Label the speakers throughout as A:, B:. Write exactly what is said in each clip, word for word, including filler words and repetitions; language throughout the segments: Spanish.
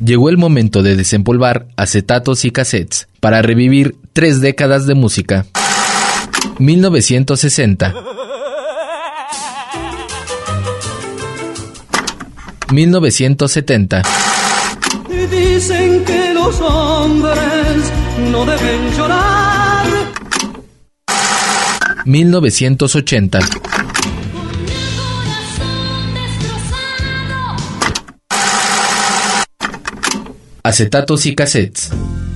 A: Llegó el momento de desempolvar acetatos y cassettes para revivir tres décadas de música. mil novecientos sesenta, mil novecientos setenta.
B: Dicen que los hombres no deben llorar.
A: mil novecientos ochenta. Acetatos y cassettes.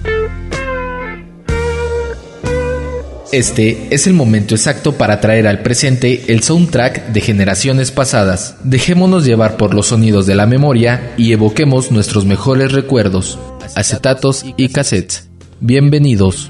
A: Este es el momento exacto para traer al presente el soundtrack de generaciones pasadas. Dejémonos llevar por los sonidos de la memoria y evoquemos nuestros mejores recuerdos. Acetatos y cassettes. Bienvenidos.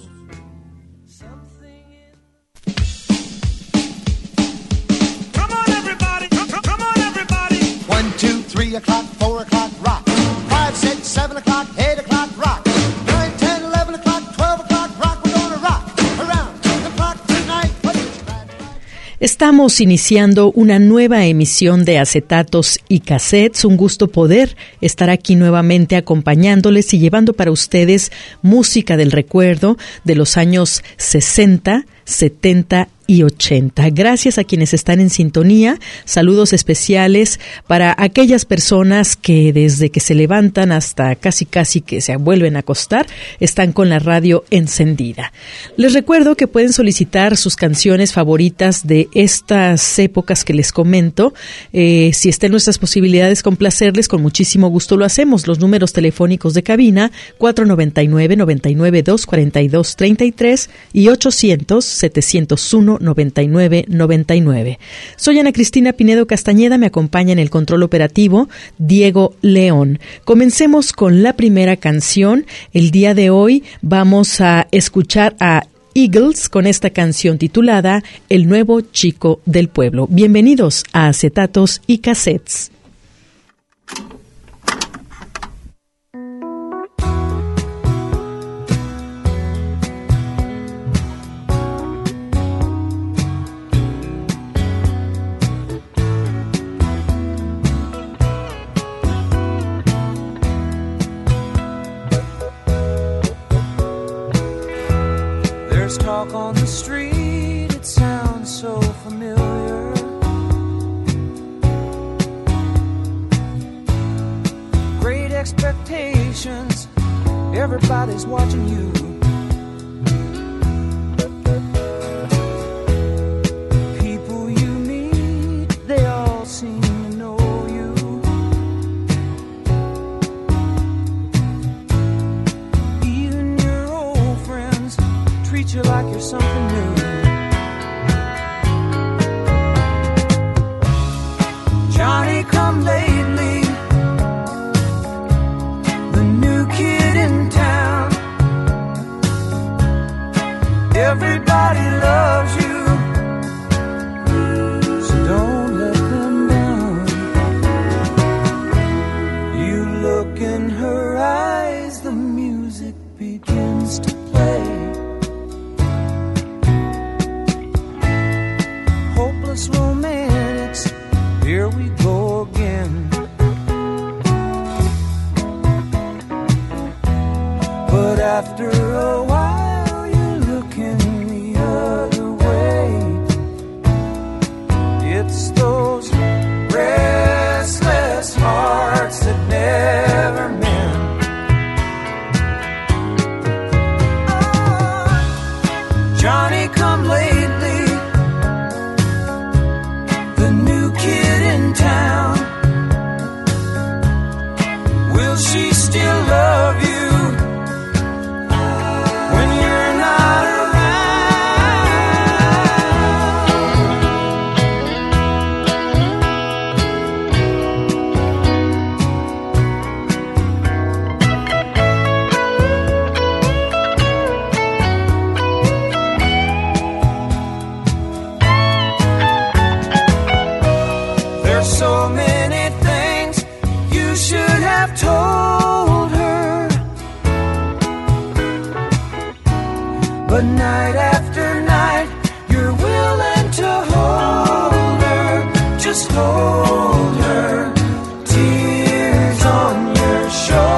C: Estamos iniciando una nueva emisión de Acetatos y Cassettes. Un gusto poder estar aquí nuevamente acompañándoles y llevando para ustedes música del recuerdo de los años sesenta, setenta y ochenta. Gracias a quienes están en sintonía. Saludos especiales para aquellas personas que desde que se levantan hasta casi casi que se vuelven a acostar están con la radio encendida. Les recuerdo que pueden solicitar sus canciones favoritas de estas épocas que les comento. Eh, si está en nuestras posibilidades complacerles, con muchísimo gusto lo hacemos. Los números telefónicos de cabina cuatro noventa y nueve, noventa y nueve, dos cuarenta y dos, treinta y tres y ochocientos, setecientos uno, noventa y nueve, noventa y nueve. Soy Ana Cristina Pinedo Castañeda, me acompaña en el control operativo Diego León. Comencemos con la primera canción. El día de hoy vamos a escuchar a Eagles con esta canción titulada El nuevo chico del pueblo. Bienvenidos a Acetatos y Cassettes.
D: Talk on the street, it sounds so familiar. Great expectations, everybody's watching you. People you meet, they all seem to know you. Even your old friends treat you like you're something new. Johnny come lately, the new kid in town. Everybody loves you, so don't let them down. You look in her eyes, the music begins to play. Romantics, here we go again. But after a while you're looking the other way. It's those restless hearts that never mend. Oh, Johnny come lately, town. Will she still love you when you're not so many things you should have told her, but night after night you're willing to hold her, just hold her, tears on your shoulder.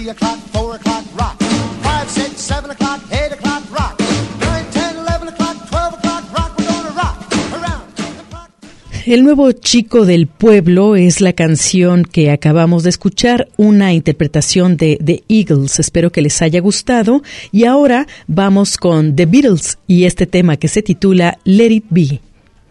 E: three o'clock, four o'clock, rock. five, six, seven o'clock, eight o'clock, rock. nine, ten, eleven o'clock, twelve o'clock, rock. We're gonna rock around the clock.
C: El nuevo chico del pueblo es la canción que acabamos de escuchar, una interpretación de The Eagles. Espero que les haya gustado. Y ahora vamos con The Beatles y este tema que se titula Let It Be.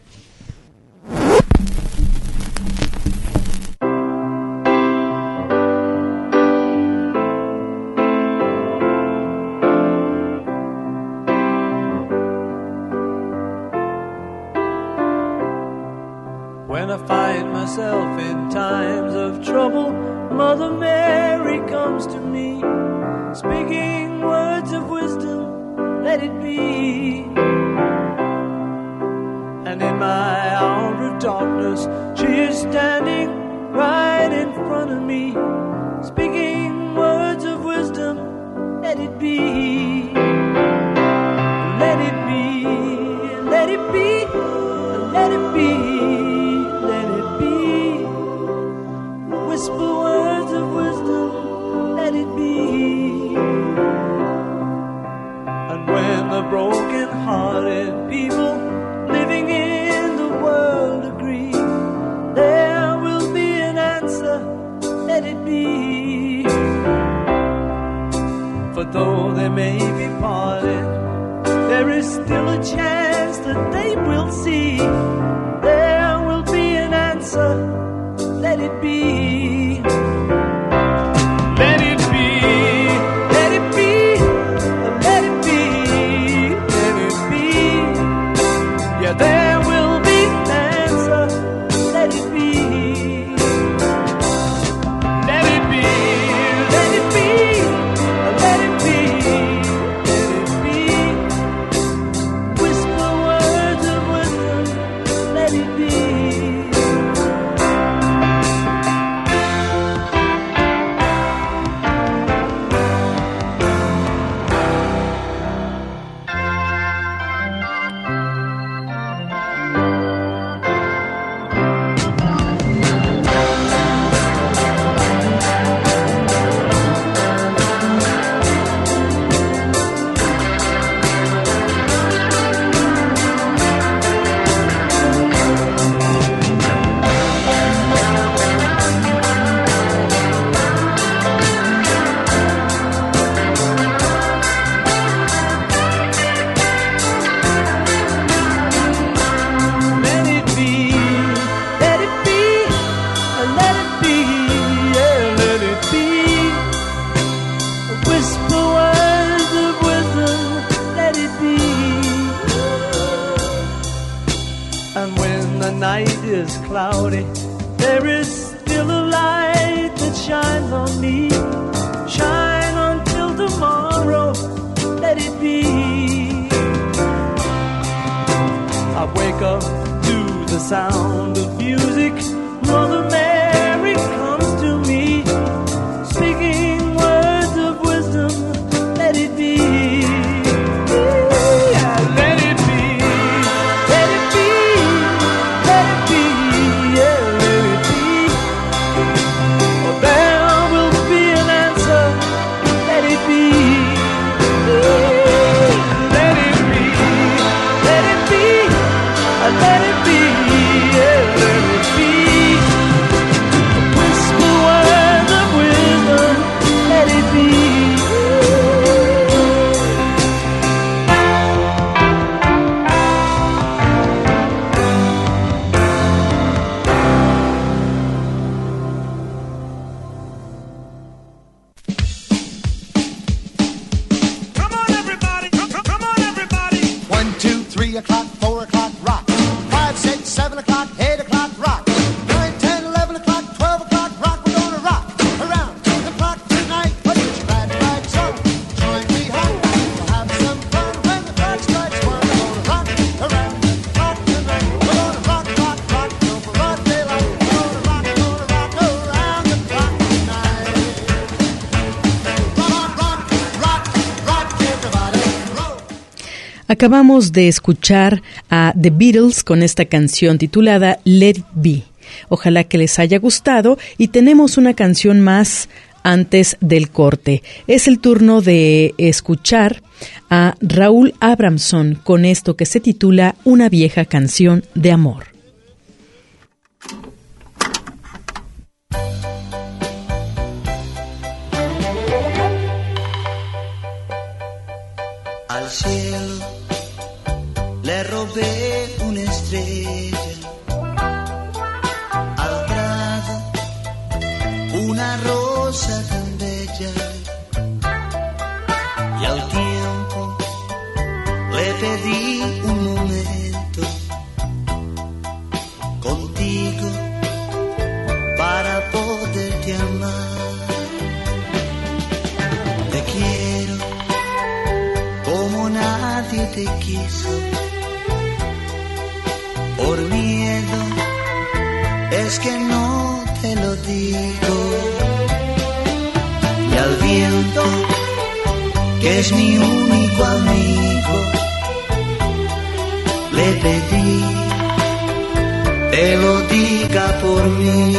B: When I find myself in times of trouble, Mother Mary comes to me, speaking words of wisdom, let it be. And in my hour of darkness, she is standing right in front of me, speaking words of wisdom, let it be. Let it be, let it be, let it be. Whisper words of wisdom, let it be. And when the broken-hearted people living in the world agree, there will be an answer, let it be. For though they may be parted, there is still a chance that they will see. There will be an answer, let it be. Let it be, let it be, let it be, let it be. Yeah, there will be an answer, let it be. Let it be, let it be, let it be, let it be. Whisper words of wisdom, let it be. Cloudy, there is still a light that shines on me. Shine until tomorrow, let it be. I wake up to the sound of music. Mother Mary comes to me, speaking words of wisdom, let it be.
C: Acabamos de escuchar a The Beatles con esta canción titulada Let It Be. Ojalá que les haya gustado y tenemos una canción más antes del corte. Es el turno de escuchar a Raúl Abramson con esto que se titula Una vieja canción de amor.
F: Al cielo le robé una estrella, al prado una rosa tan bella, y al tiempo le pedí un momento contigo para poderte amar. Te quiero como nadie te quiso, por miedo es que no te lo digo, y al viento que es mi único amigo le pedí te lo diga por mí.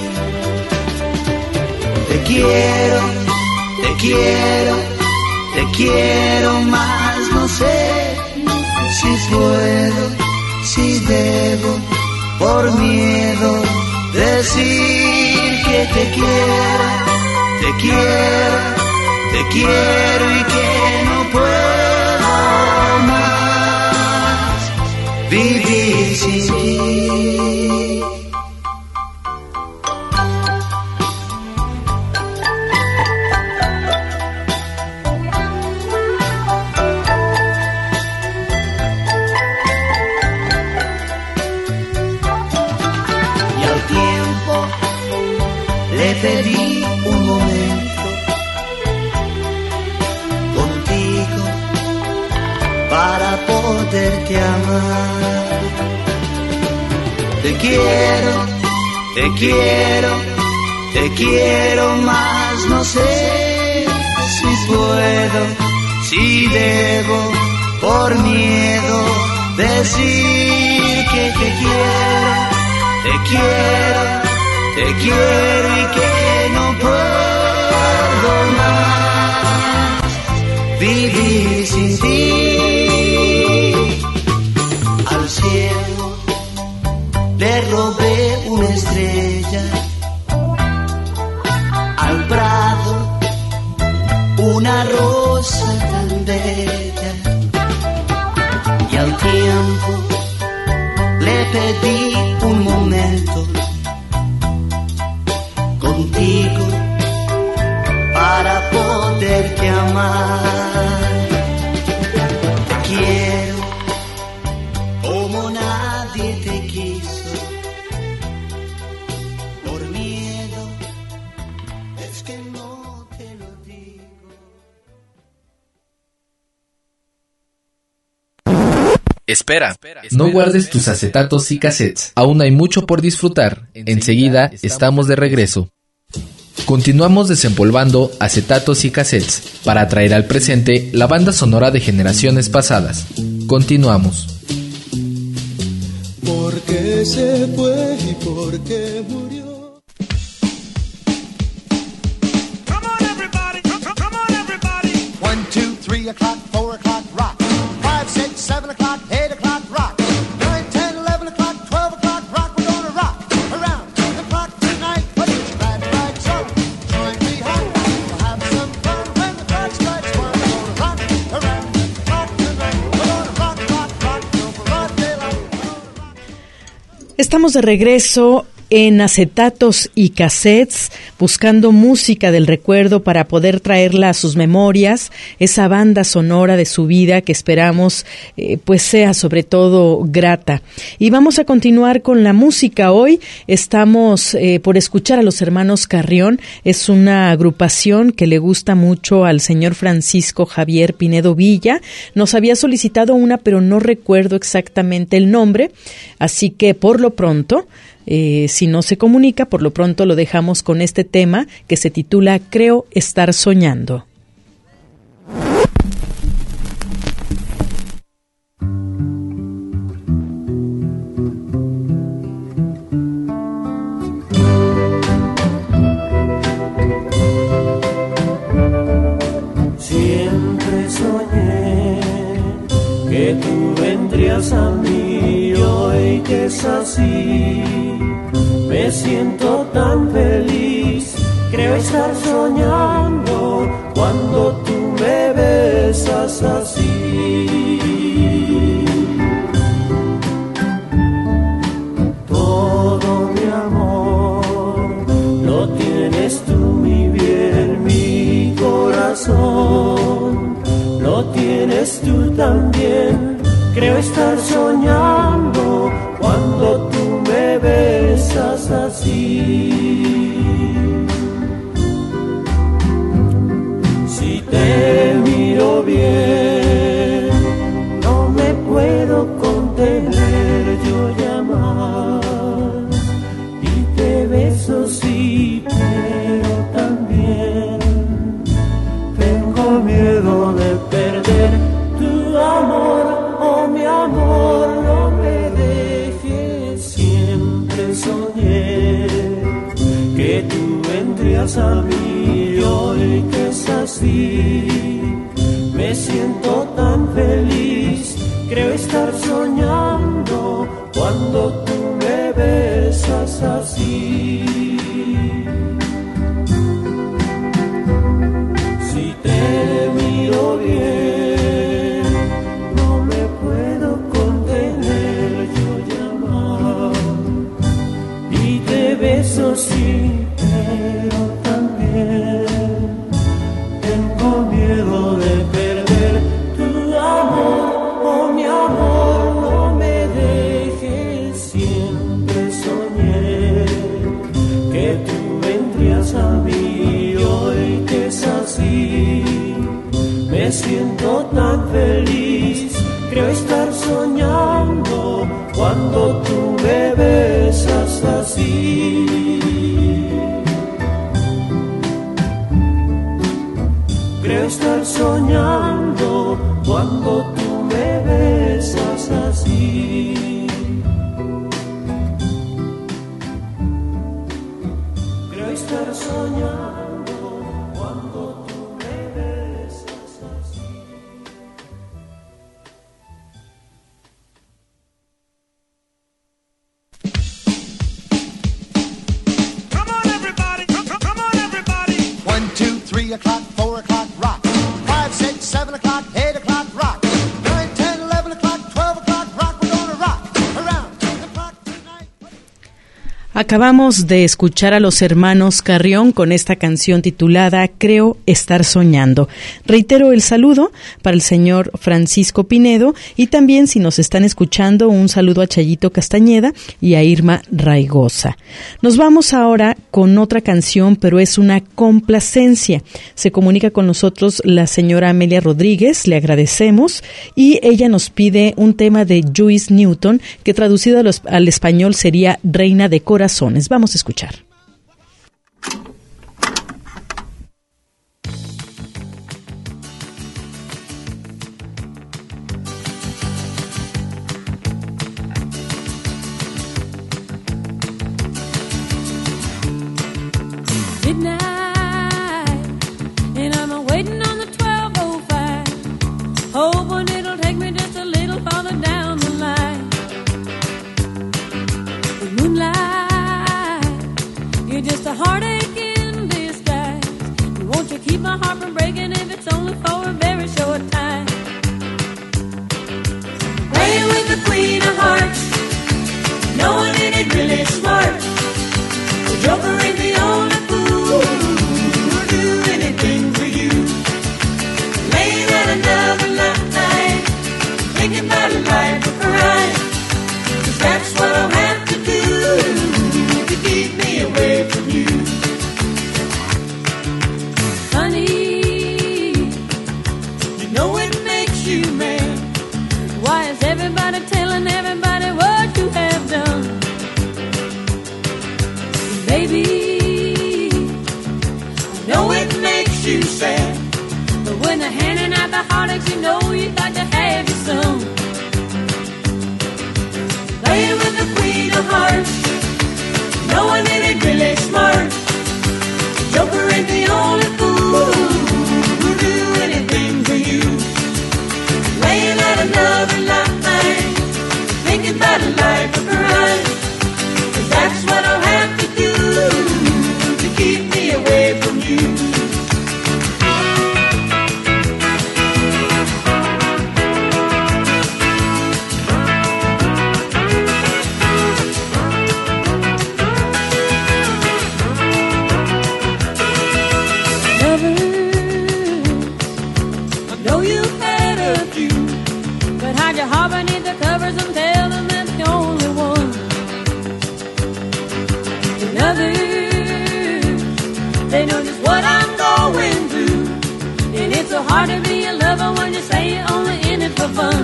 F: Te quiero, te quiero, te quiero más, no sé si puedo, si debo, por miedo decir que te quiero, te quiero, te quiero y que no puedo más vivir sin ti. Le pedí un momento contigo para poderte amar. Te quiero, te quiero, te quiero más, no sé si puedo, si debo, por miedo decir que te quiero, te quiero. Te quiero y que no puedo más vivir sin ti. Al cielo le robé una estrella, al prado una rosa tan bella, y al tiempo le pedí un momento contigo para poderte amar. Te quiero como nadie te quiso, por miedo es que no te lo digo.
A: Espera, no guardes tus acetatos y cassettes. Aún hay mucho por disfrutar. Enseguida estamos de regreso. Continuamos desempolvando acetatos y cassettes para traer al presente la banda sonora de generaciones pasadas. Continuamos.
G: ¿Por qué se fue y por qué murió?
E: Come on, everybody, come, come, come on, everybody. One, two, three o'clock, four o'clock, rock. Five, six, seven o'clock, eight o'clock, rock. Nine, ten, eleven o'clock, twelve o'clock, rock. We're gonna rock around the clock tonight. Put your glad rags on, join me home. We'll have some fun when the clock strikes one. We're gonna rock around the clock tonight. We're gonna rock, rock, rock till broad daylight. We're gonna rock.
C: Estamos de regreso en acetatos y cassettes, buscando música del recuerdo para poder traerla a sus memorias, esa banda sonora de su vida que esperamos eh, pues sea sobre todo grata. Y vamos a continuar con la música. Hoy estamos eh, por escuchar a los hermanos Carrión. Es una agrupación que le gusta mucho al señor Francisco Javier Pinedo Villa. Nos había solicitado una, pero no recuerdo exactamente el nombre, así que por lo pronto, Eh, si no se comunica, por lo pronto lo dejamos con este tema que se titula Creo estar soñando.
B: siento tan feliz, creo estar soñando cuando tú me besas así. Todo mi amor lo tienes tú, mi bien, mi corazón lo tienes tú también. Creo estar soñando cuando tú me besas así. Si te miro bien, no me puedo contener yo ya más. Y te beso sí, pero también tengo miedo de perder tu amor. Oh, mi amor, no me dejes, siempre soñé que tú vendrías a mí y hoy que es así, me siento tan feliz, creo estar soñando cuando tú me besas así. Si te miro bien, beso sí, pero también tengo miedo de perder tu amor. Oh, mi amor, no me dejes, siempre soñé que tú vendrías a mí y hoy que es así, me siento tan feliz, creo estar soñando cuando tú me besas así. Creo estar soñando cuando tú me besas así. Creo estar soñando cuando tú me besas así.
E: Three o'clock, four o'clock, rock. Five, six, seven o'clock, eight o'clock, rock. Nine, ten, eleven o'clock, twelve o'clock, rock. We're gonna rock around the clock tonight.
C: Acabamos de escuchar a los hermanos Carrión con esta canción titulada Creo estar soñando. Reitero el saludo para el señor Francisco Pinedo y también, si nos están escuchando, un saludo a Chayito Castañeda y a Irma Raigosa. Nos vamos ahora con otra canción, pero es una complacencia. Se comunica con nosotros la señora Amelia Rodríguez, le agradecemos, y ella nos pide un tema de Joyce Newton que traducido al, al español sería Reina de Corazones. Vamos a escuchar.
B: Life of crime, 'cause that's what I'll have to do. They know just what I'm going through. And it's so hard to be a lover when you say you're only in it for fun.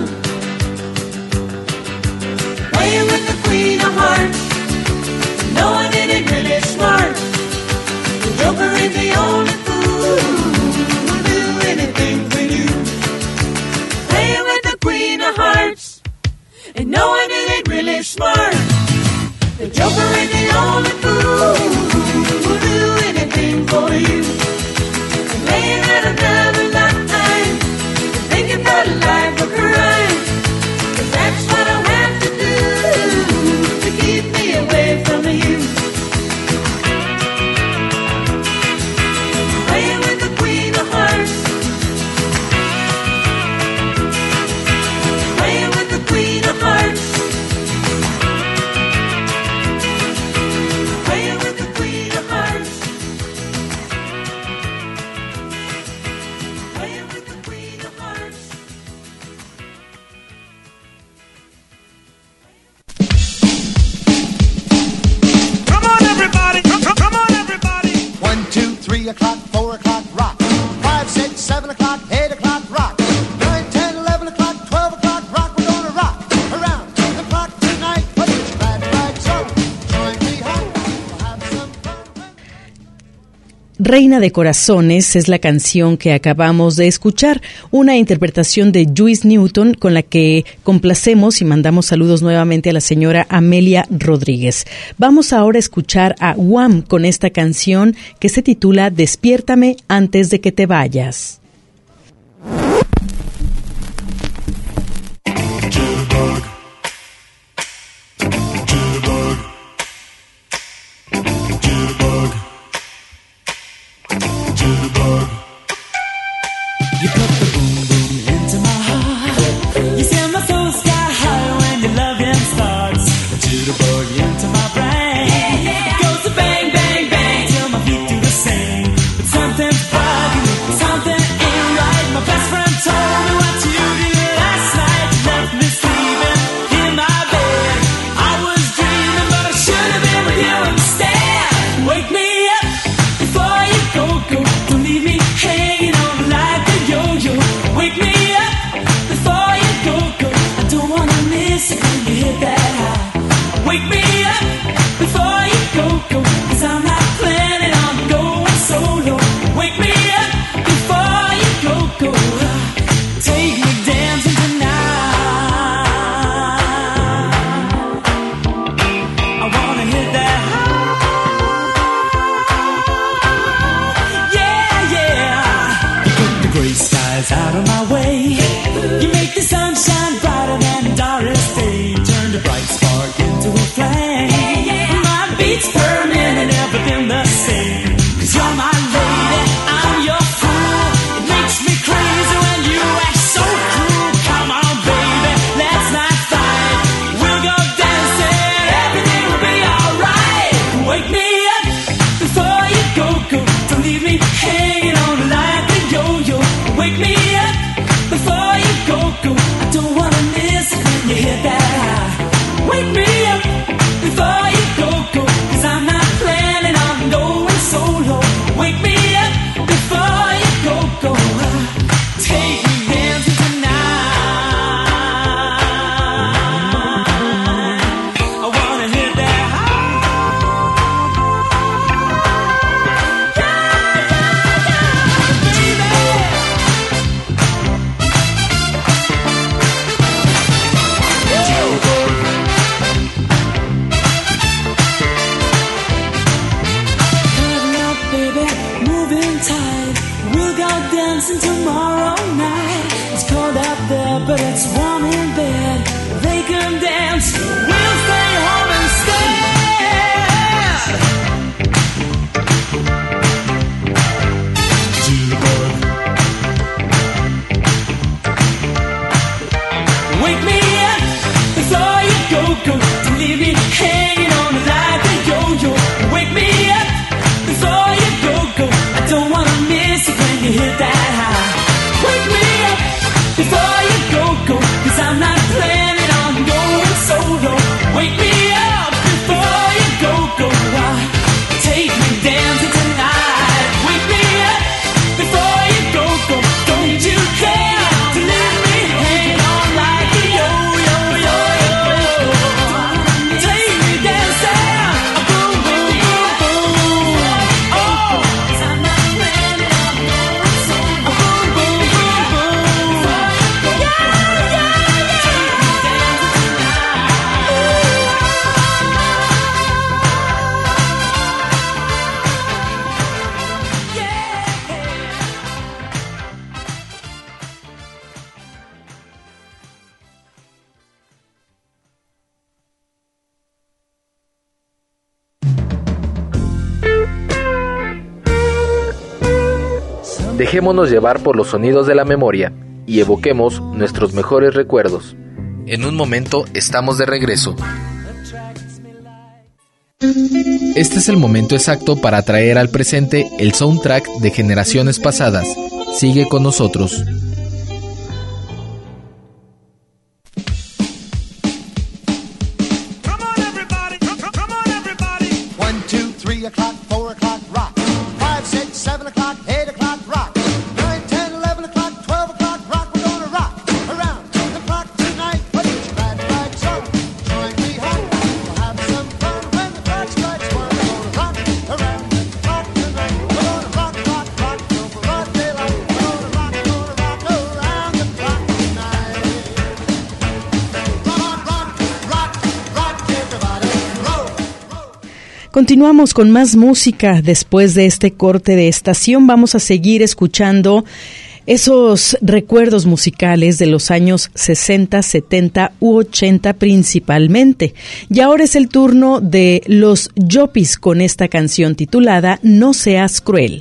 B: Playing with the queen of hearts, knowing it ain't really smart. The joker ain't the only fool who'll do anything for you. Playing with the queen of hearts, and knowing it ain't really smart. The joker ain't the only fool who'll do anything for you. And laying out another line, thinking about life a crime. 'Cause that's what I'll have to do to keep me away from you. Playing with the queen of hearts, playing with the queen of hearts.
E: Three o'clock, four o'clock, rock. Five, six, seven o'clock, eight o'clock, rock. Nine, ten, eleven o'clock, twelve o'clock, rock. We're gonna rock around the clock tonight. But it's glad right, so join me home. We'll have some fun.
C: Reina de Corazones es la canción que acabamos de escuchar, una interpretación de Juice Newton con la que complacemos y mandamos saludos nuevamente a la señora Amelia Rodríguez. Vamos ahora a escuchar a Wham con esta canción que se titula Despiértame antes de que te vayas.
H: You put the boom boom into my heart. You send my soul sky high when your loving starts. A jitterbug into my brain. It goes to bang bang bang till my feet do the same. But something's bugging me, something ain't right. My best friend told me what you did last night. You left me sleeping in my bed. I was dreaming, but I should have been with you instead. Wake me up before you go go. Don't leave me hanging on like a yo-yo. Wake me up before you go, go. I don't wanna miss it when you hit that high. Wake me up before you go, go. 'Cause I'm not planning on going solo. Wake me up before you go, go. Take me dancing tonight. I wanna hit that high. Yeah, yeah. You put the gray skies out of my way. You make the sunshine brighter than Doris Day. Turn the bright spark into a flame. My beats burning and everything the same. 'Cause you're my lady, I'm your fool. It makes me crazy when you act so cruel. Come on, baby, let's not fight. We'll go dancing, everything will be alright. Wake me up before you go, go. Don't leave me hanging on like a yo-yo. Wake me up before you go, go. I don't wanna miss it when you hit that high. Wake me up before you go, go. 'Cause I'm not planning on going solo. Wake me up before you go, go. Take me dancing tonight. I wanna hit that high. Yeah, yeah, Cuddle up, baby, moving tight. We'll go dancing tomorrow night. It's cold out there, but it's warm in bed. They can dance, we'll stay home instead. Jitterbug. Wake me up before you go, go. Don't leave me hanging on like a yo-yo. Wake me up before you go, go. I don't wanna miss it when you hit that high. Wake me up before you go, go. 'Cause I'm not planning on going solo. Wake me up before you go, go. Take me dancing tonight.
A: Dejémonos llevar por los sonidos de la memoria y evoquemos nuestros mejores recuerdos. En un momento estamos de regreso. Este es el momento exacto para traer al presente el soundtrack de generaciones pasadas. Sigue con nosotros.
C: Continuamos con más música. Después de este corte de estación vamos a seguir escuchando esos recuerdos musicales de los años sesenta, setenta u ochenta principalmente. Y ahora es el turno de los Yopis con esta canción titulada No seas cruel.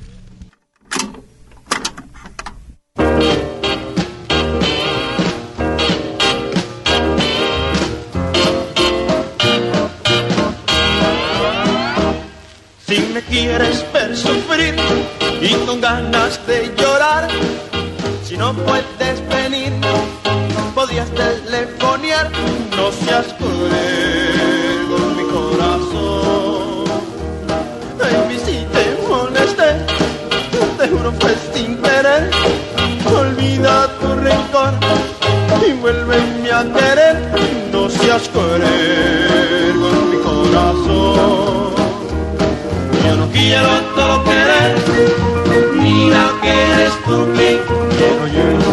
I: Si me quieres ver sufrir y con ganas de llorar, si no puedes venir, podías telefonear. No seas cruel con mi corazón. Ay, si te molesté, te juro fue sin querer. Olvida tu rencor y vuélveme a querer. No seas cruel con mi corazón. Yo no quiero todo querer, mira que eres tú quien quiero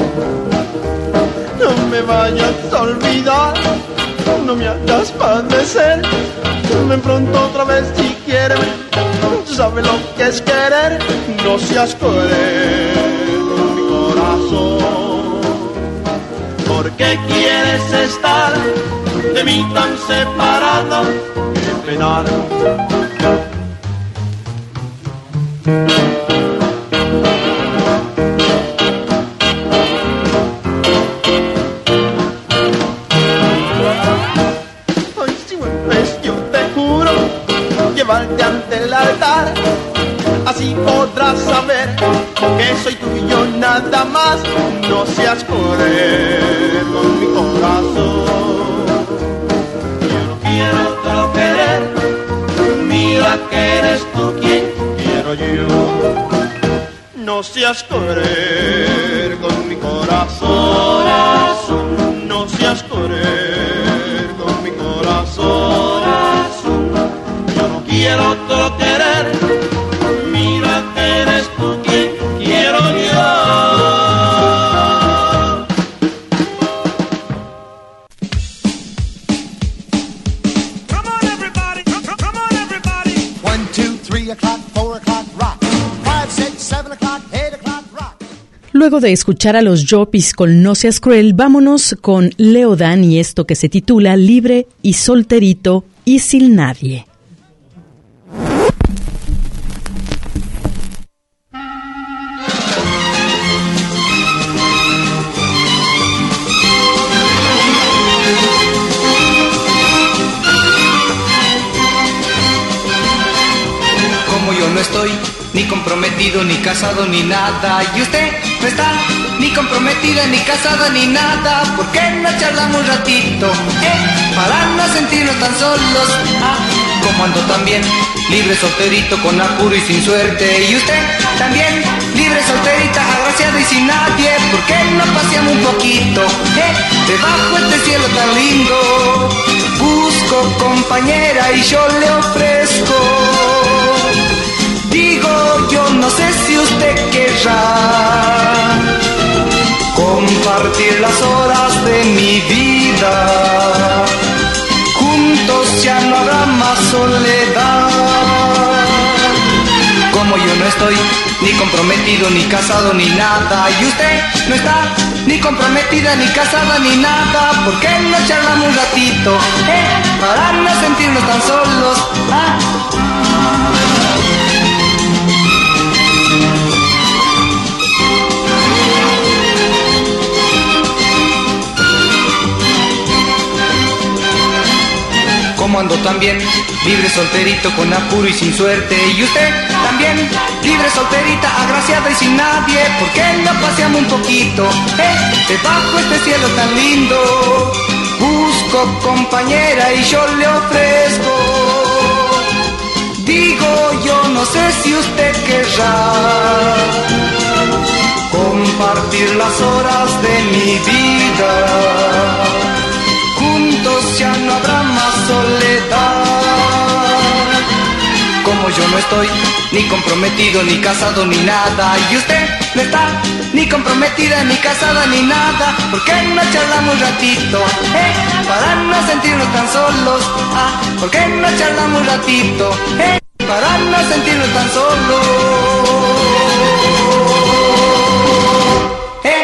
I: yo. No me vayas a olvidar, no me hagas padecer. Ven pronto otra vez si quieres, tú sabes lo que es querer. No seas cruel con mi corazón. ¿Por qué quieres estar de mí tan separado? Qué penar. Hoy si vuelves yo te juro llevarte ante el altar, así podrás saber que soy tuyo nada más. No seas cruel con mi corazón. Yo no quiero todo querer, mira que eres tú quien quiero yo. No seas cruel con mi corazón. No seas cruel con mi corazón. Yo no quiero todo querer, mira que eres tú quien quiero yo.
E: Come on everybody, come on everybody. One, two, three o'clock, four o'clock, rock. Five, six, seven o'clock, eight o'clock, rock.
C: Luego de escuchar a los Yopis con No seas cruel, vámonos con Leodan y esto que se titula Libre y solterito y sin nadie.
J: Como yo no estoy ni comprometido, ni casado, ni nada, y usted no está ni comprometida, ni casada, ni nada, ¿por qué no charlamos un ratito? Eh, para no sentirnos tan solos. Ah, como ando también, libre, solterito, con apuro y sin suerte, y usted también, libre, solterita, agraciado y sin nadie, ¿por qué no paseamos un poquito? Eh, debajo este cielo tan lindo, busco compañera y yo le ofrezco. Digo, yo no sé si usted querrá compartir las horas de mi vida. Juntos ya no habrá más soledad. Como yo no estoy ni comprometido, ni casado, ni nada, y usted no está ni comprometida, ni casada, ni nada, ¿por qué no charlamos un ratito? Eh, para no sentirnos tan solos. Ah. ando también, libre solterito con apuro y sin suerte. Y usted también, libre solterita, agraciada y sin nadie. ¿Por qué no paseamos un poquito, eh, debajo este cielo tan lindo? Busco compañera y yo le ofrezco. Digo, yo no sé si usted querrá compartir las horas de mi vida. Juntos ya no habrá más soledad. Como yo no estoy ni comprometido, ni casado, ni nada, y usted no está ni comprometida, ni casada, ni nada, ¿por qué no charlamos un ratito, eh, para no sentirnos tan solos? Ah, ¿por qué no charlamos un ratito, eh, para no sentirnos tan solos? Eh.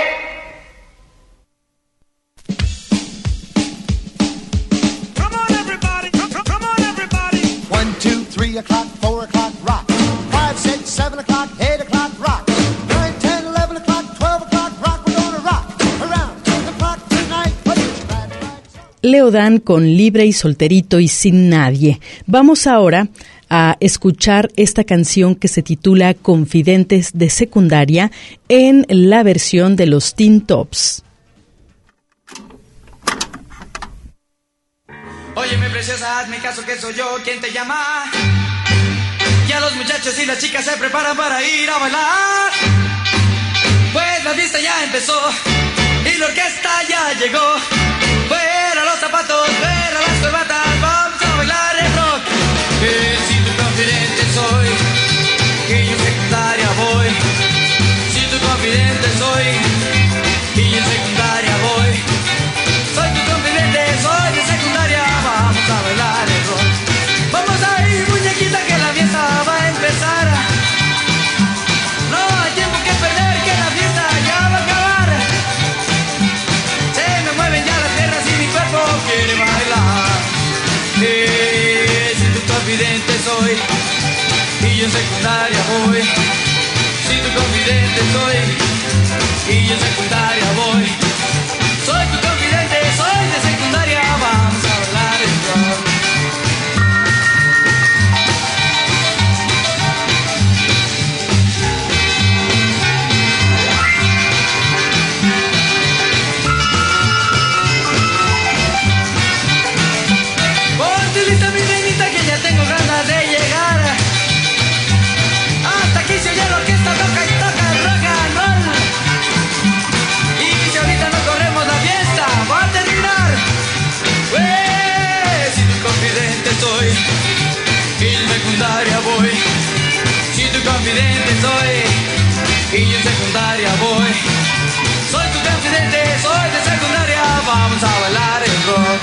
E: One, two, three o'clock, four o'clock, rock. Five, six, seven o'clock, eight o'clock, rock. Nine, ten, eleven o'clock, twelve o'clock, rock. We're gonna rock around the clock tonight.
C: Leo Dan con Libre y Solterito y Sin Nadie. Vamos ahora a escuchar esta canción que se titula Confidentes de Secundaria en la versión de los Teen Tops.
K: Óyeme preciosa, hazme caso que soy yo quien te llama. Ya los muchachos y las chicas se preparan para ir a bailar. Pues la fiesta ya empezó y la orquesta ya llegó. Fuera los zapatos, fuera las corbatas, vamos a bailar el rock. Que si tu confidente soy, que yo en secundaria voy. Si tu confidente soy, y yo en secundaria voy. Soy tu confidente, soy de secundaria, vamos a bailar el rock. Vamos a ir, muñequita, que la fiesta va a empezar. No hay tiempo que perder, que la fiesta ya va a acabar. Se me mueven ya las piernas y mi cuerpo quiere bailar. Eh, si tu confidente soy, y yo en secundaria voy. Si tu confidente soy, y yo en secundaria voy. Soy tu confidente, soy de secundaria, vamos a bailar el rock. Ponte lista mi reinita que ya tengo ganas de llegar. Hasta aquí se oye la orquesta, toca y toca el rock and roll. Y si ahorita no corremos la fiesta, va a terminar. Pues si tu confidente soy, y en secundaria voy. Si tu confidente soy, y yo en secundaria voy. Soy tu confidente, soy de secundaria, vamos a bailar el rock.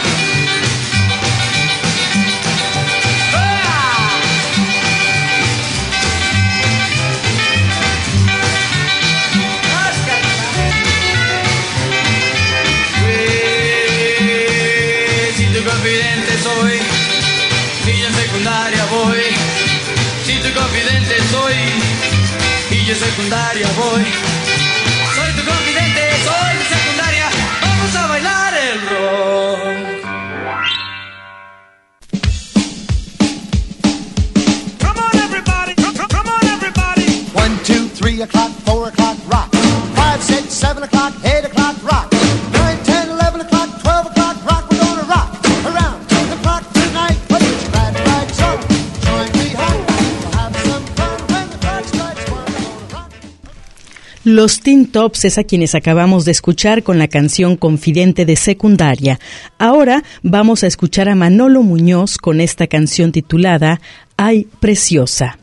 K: Confidente soy, y yo en secundaria voy. Si tu confidente soy, y yo en secundaria voy. Soy tu confidente, soy de secundaria, vamos a bailar el rock. Come on everybody, come on everybody.
E: One, two, three o'clock, four o'clock, rock. Five, six, seven o'clock, eight o'clock, rock. Nine, ten, eleven o'clock, twelve o'clock, rock. We're gonna rock around the clock tonight. Put your glad rags on, join me home. We'll have some fun when the clock strikes one. We're gonna rock.
C: Los Teen Tops es a quienes acabamos de escuchar con la canción Confidente de Secundaria. Ahora vamos a escuchar a Manolo Muñoz con esta canción titulada Ay, Preciosa.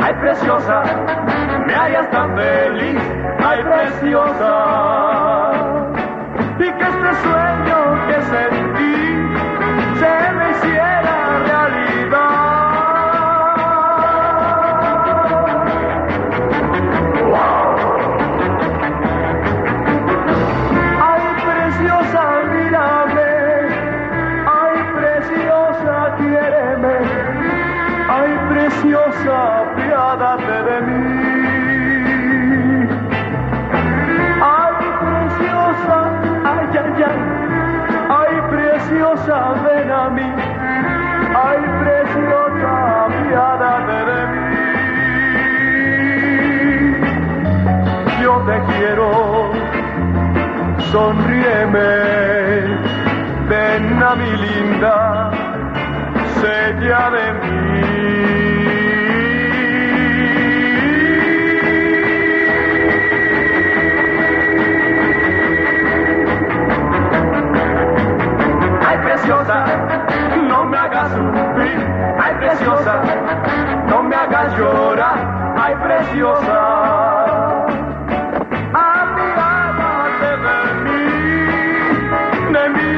I: Ay, preciosa, me harías tan feliz. Ay, preciosa. Y que este sueño que sentí se me hiciera realidad. Wow. Ay, preciosa, mírame. Ay, preciosa, quiéreme. Ay, preciosa, piádate de mí. Ay, preciosa, ay, ay, ay. Ay, preciosa, ven a mí. Ay, preciosa, piádate de mí. Yo te quiero, sonríeme. Ven a mi linda, sella de mí. Ay, preciosa, no me hagas sufrir. Ay, preciosa, no me hagas llorar. Ay, preciosa, apiádate de mí, de mí.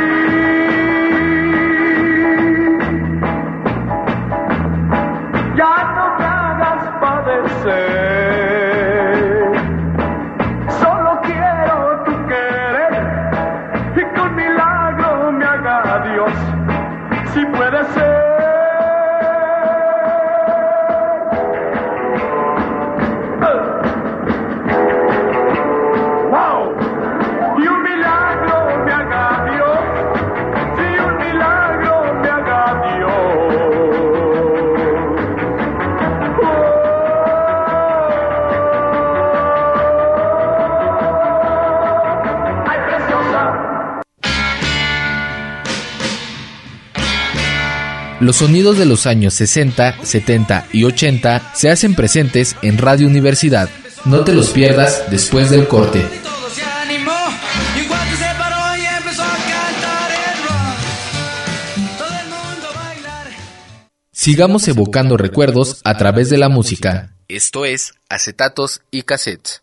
I: Ya no me hagas padecer. Solo quiero tu querer y con milagro me haga Dios, si puede ser. Wow. Y un milagro me haga Dios, si un milagro me haga Dios. Ay, preciosa.
A: Los sonidos de los años sesenta, setenta y ochenta se hacen presentes en Radio Universidad. No te los pierdas después del corte.
K: Todo se animó y un cuate se paró y empezó a cantar el rock. Todo el mundo a bailar.
A: Sigamos evocando recuerdos a través de la música. Esto es Acetatos y Cassettes.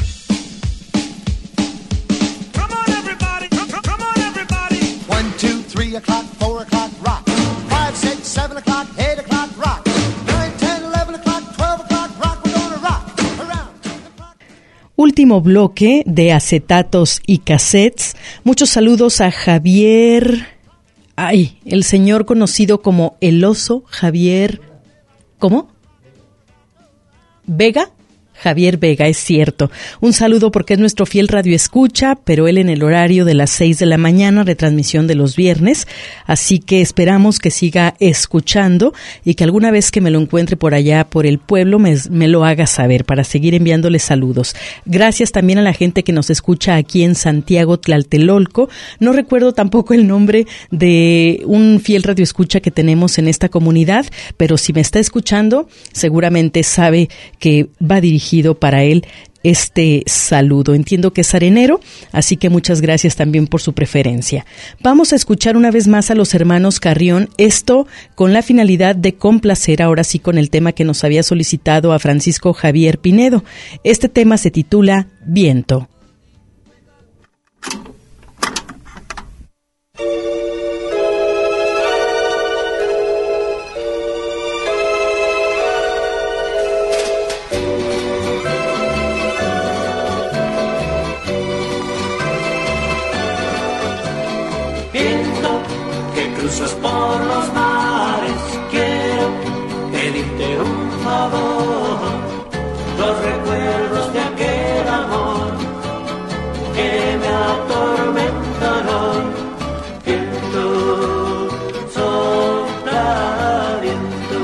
K: Come on everybody, come, come on everybody.
E: One, two, three o'clock, four o'clock, rock. Five, six, seven o'clock, eight o'clock, rock. Nine, ten, eleven o'clock, twelve o'clock, rock. We're gonna rock around the clock.
C: Último bloque de Acetatos y Cassettes. Muchos saludos a Javier. Ay, el señor conocido como El Oso, Javier. ¿Cómo? ¿Vega? Javier Vega, es cierto. Un saludo porque es nuestro fiel radioescucha, pero él en el horario de las seis de la mañana, retransmisión de los viernes. Así que esperamos que siga escuchando y que alguna vez que me lo encuentre por allá, por el pueblo, me, me lo haga saber para seguir enviándole saludos. Gracias también a la gente que nos escucha aquí en Santiago, Tlaltelolco. No recuerdo tampoco el nombre de un fiel radioescucha que tenemos en esta comunidad, pero si me está escuchando, seguramente sabe que va dirigido para él este saludo. Entiendo que es arenero, así que muchas gracias también por su preferencia. Vamos a escuchar una vez más a los hermanos Carrión, esto con la finalidad de complacer ahora sí con el tema que nos había solicitado a Francisco Javier Pinedo. Este tema se titula Viento.
H: Cruzas por los mares, quiero pedirte un favor. Los recuerdos de aquel amor que me atormentaron. Viento, sopla viento,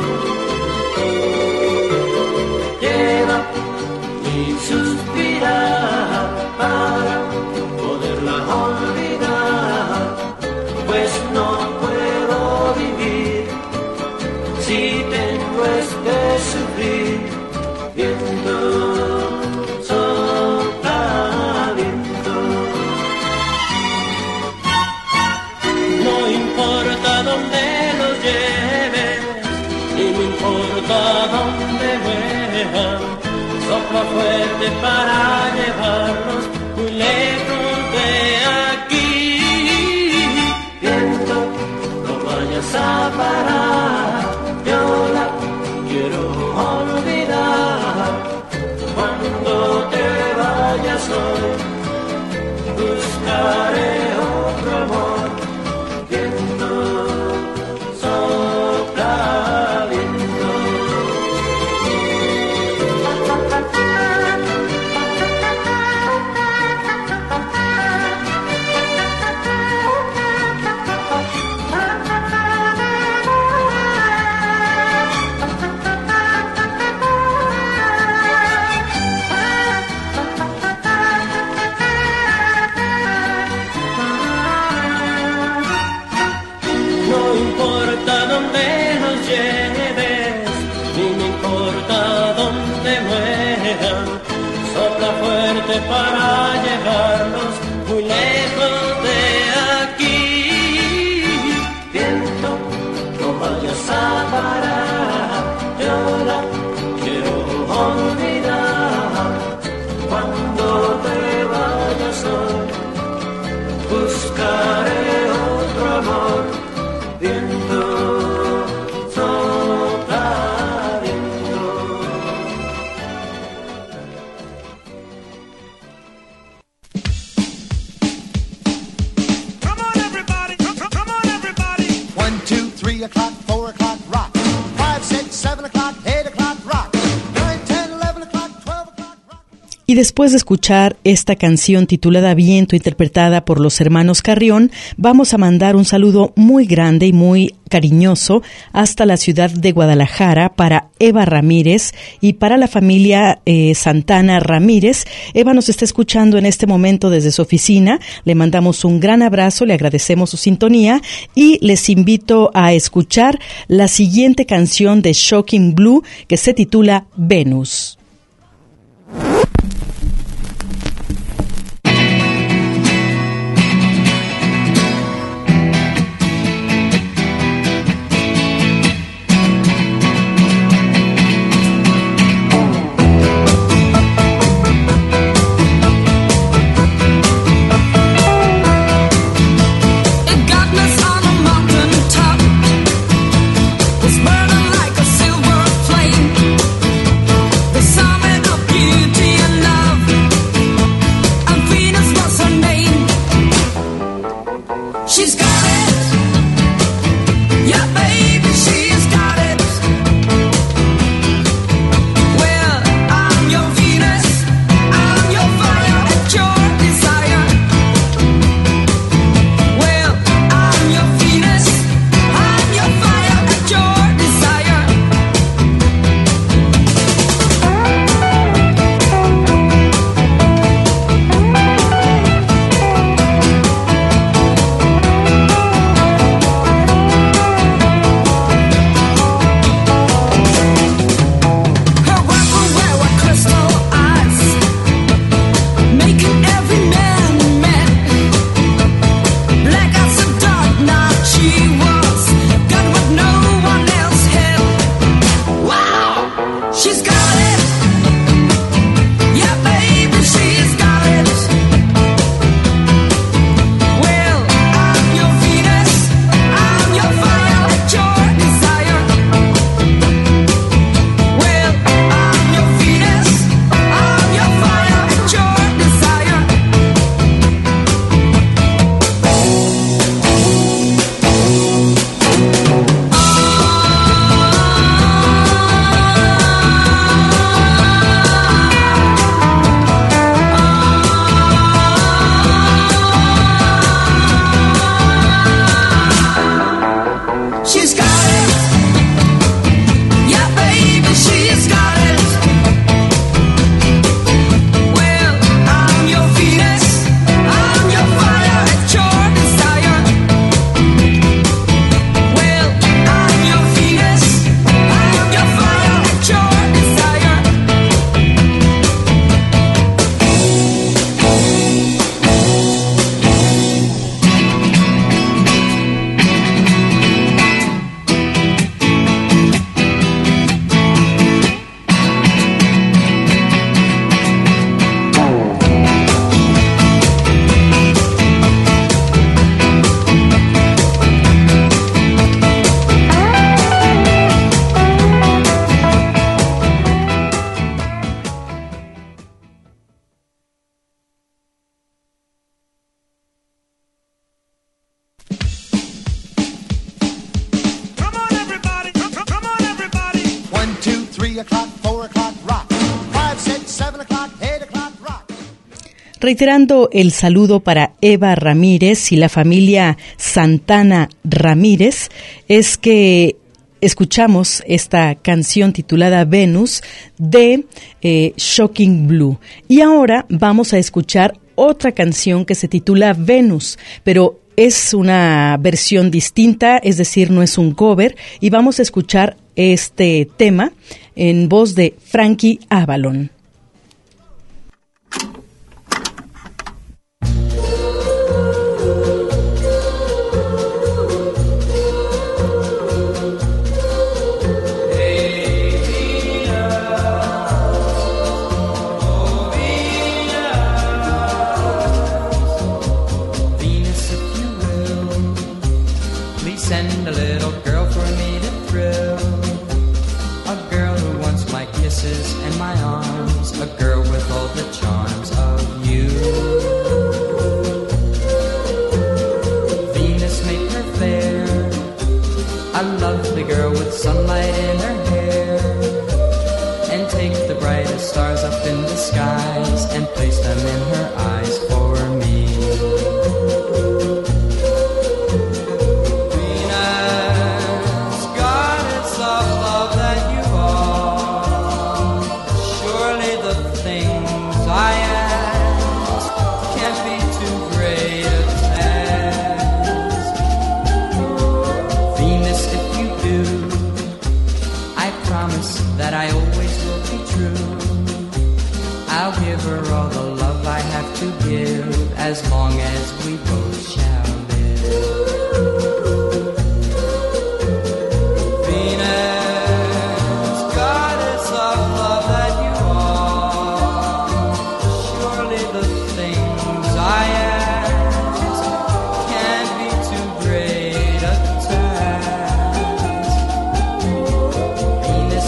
H: lleva mi suspirar para poderla olvidar, pues no puedo vivir si tengo este sufrir. Viento, sopla viento, no importa dónde los lleves, ni me importa dónde
L: fuerte para llevarnos muy lejos de aquí. Viento, no vayas a parar, yo la quiero olvidar. Cuando te vayas hoy, buscaré otro amor. Viento, sopla viento. No importa dónde nos lleves, ni me importa dónde mueran. Sopla fuerte para llevarnos muy lejos de aquí. Viento, no vayas a parar, yo la quiero olvidar. Cuando te vayas hoy, buscaré otro amor. Viento, sopla viento.
I: Come on, everybody. Come, come, come on, everybody. One, two, three o'clock, four o'clock, rock. Five, six, seven o'clock, eight o'clock, rock. Nine, ten, eleven o'clock, twelve o'clock, rock.
C: Y después de escuchar esta canción titulada Viento, interpretada por los hermanos Carrión, vamos a mandar un saludo muy grande y muy cariñoso hasta la ciudad de Guadalajara para Eva Ramírez y para la familia eh, Santana Ramírez. Eva nos está escuchando en este momento desde su oficina. Le mandamos un gran abrazo, le agradecemos su sintonía y les invito a escuchar la siguiente canción de Shocking Blue que se titula Venus.
M: It's burning like a silver flame. The sun
E: o'clock, four o'clock, rock. five, six, seven o'clock, eight o'clock, rock.
C: Reiterando el saludo para Eva Ramírez y la familia Santana Ramírez, es que escuchamos esta canción titulada Venus de eh, Shocking Blue. Y ahora vamos a escuchar otra canción que se titula Venus, pero es una versión distinta, es decir, no es un cover, y vamos a escuchar este tema en voz de Frankie Avalon.
K: Send a little girl for me to thrill. A girl who wants my kisses and my arms. A girl with all the charms of you. Venus made her fair. A lovely girl with sunlight in her hair. And take the brightest stars up in the skies and place them in her eyes for me. That I always will be true. I'll give her all the love I have to give, as long as we both shall live. Venus, goddess of love that you are, surely the things I ask can't be too great a task. Venus,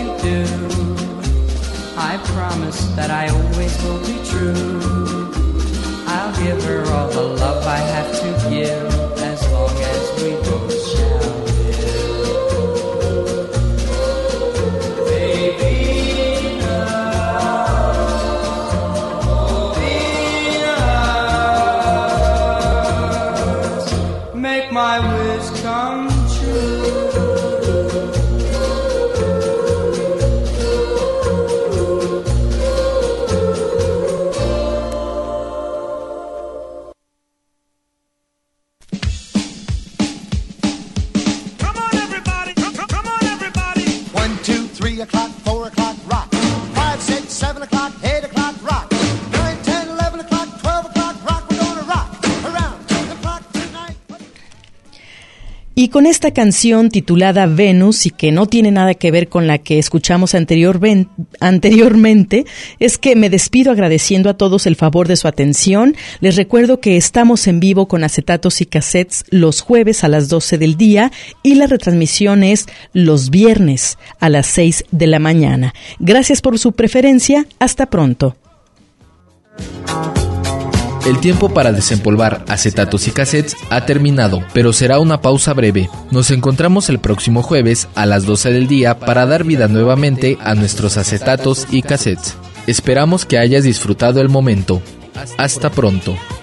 K: I promise that I always will be true. I'll give her all the love I have to give, as long as we both shall live. Baby, oh, Venus, make my wish come true.
E: three o'clock, four o'clock, rock. five, six, seven o'clock, eight o'clock, rock. nine, ten, eleven o'clock, twelve o'clock, rock. We're gonna rock around the clock tonight.
C: Y con esta canción titulada Venus, y que no tiene nada que ver con la que escuchamos anterior, ven, anteriormente, es que me despido agradeciendo a todos el favor de su atención. Les recuerdo que estamos en vivo con acetatos y cassettes los jueves a las doce del día y la retransmisión es los viernes a las seis de la mañana. Gracias por su preferencia. Hasta pronto.
A: El tiempo para desempolvar acetatos y cassettes ha terminado, pero será una pausa breve. Nos encontramos el próximo jueves a las doce del día para dar vida nuevamente a nuestros acetatos y cassettes. Esperamos que hayas disfrutado el momento. Hasta pronto.